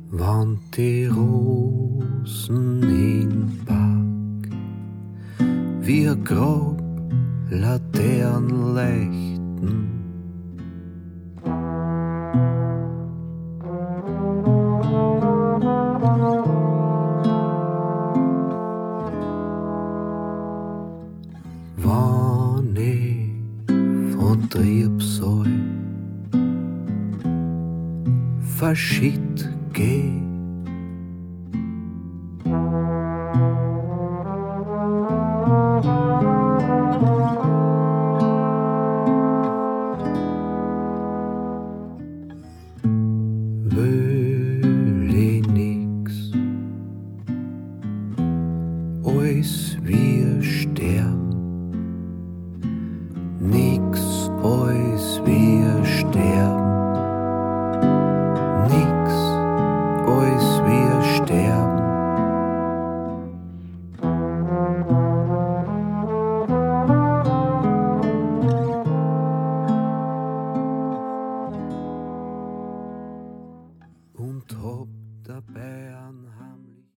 want die Rosen in Park, wir grob Laternenleuchten. Wann ich von Triebsal verschied geh, will ich nix, als wir sterben, nix als wir sterben. Nix, als wir sterben. Und hab dabei ein